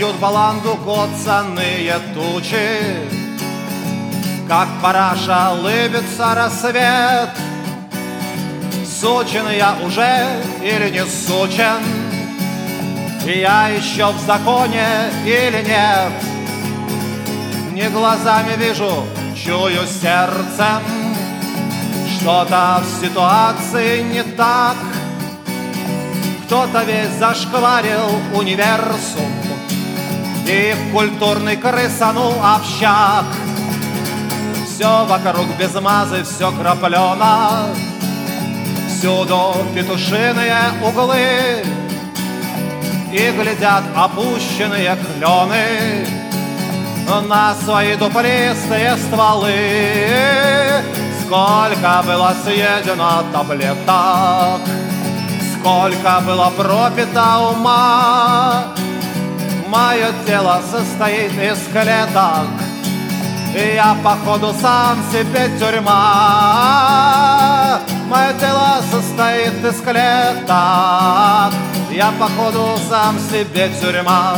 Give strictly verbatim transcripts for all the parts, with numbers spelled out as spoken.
Бьют баланду коцаные тучи, как параша лыбится рассвет. Сучен я уже или не сучен, я еще в законе или нет? Не глазами вижу, чую сердцем, что-то в ситуации не так. Кто-то весь зашкварил универсум и в культурный крысанул общак. Все вокруг без мазы, все краплено, всюду петушиные углы, и глядят опущенные клены на свои дуплистые стволы. Сколько было съедено таблеток, сколько было пропито ума. Мое тело состоит из клеток, и я походу сам себе тюрьма. Мое тело состоит из клеток, я походу сам себе тюрьма.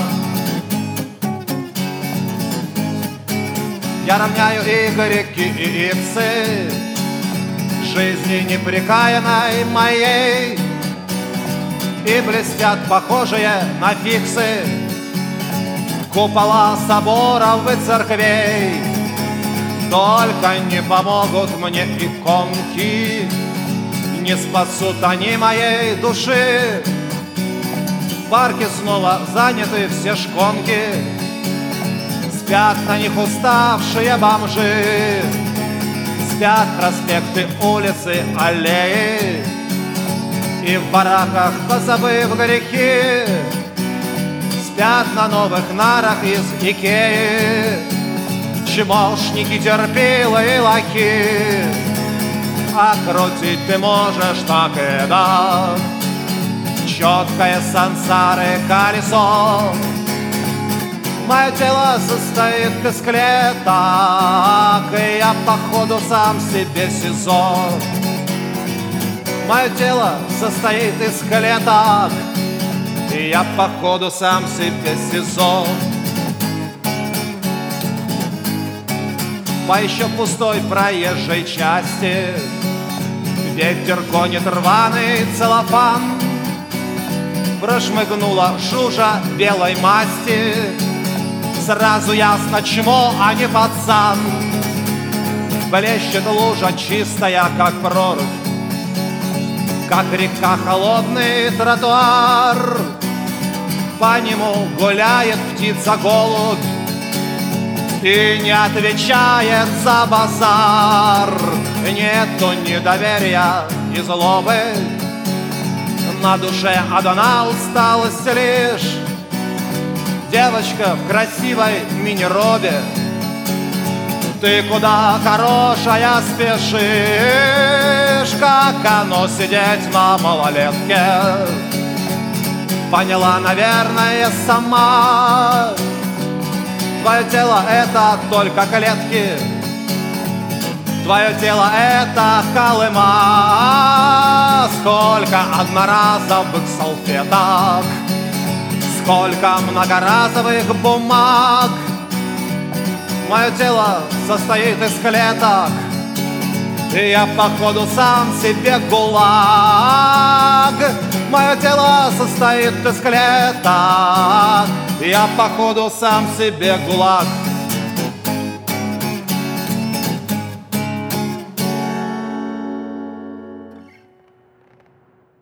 Я равняю игреки и иксы жизни непрекаянной моей, и блестят похожие на фиксы купола соборов и церквей. Только не помогут мне иконки, не спасут они моей души. В парке снова заняты все шконки, спят на них уставшие бомжи. Спят проспекты, улицы, аллеи, и в бараках, позабыв грехи, спят на новых нарах из Икеи чмошники, терпилы и лохи. А крутить ты можешь так и так четкое сансары колесо. Мое тело состоит из клеток, и я походу сам себе СИЗО. Мое тело состоит из клеток, и я походу сам себе СИЗО. По еще пустой проезжей части ветер гонит рваный целлофан. Прошмыгнула жужа белой масти, сразу ясно чмо, а не пацан. Блещет лужа чистая, как прорубь, как река холодный тротуар. По нему гуляет птица-голубь и не отвечает за базар. Нету недоверия и злобы, на душе одна усталость лишь. Девочка в красивой мини-робе, ты куда, хорошая, спешишь? Как оно сидеть на малолетке, поняла, наверное, сама. Твое тело — это только клетки, твое тело — это Колыма. Сколько одноразовых салфеток, сколько многоразовых бумаг. Мое тело состоит из клеток, и я походу сам себе ГУЛАГ. Мое тело состоит из клеток, и я походу сам себе ГУЛАГ.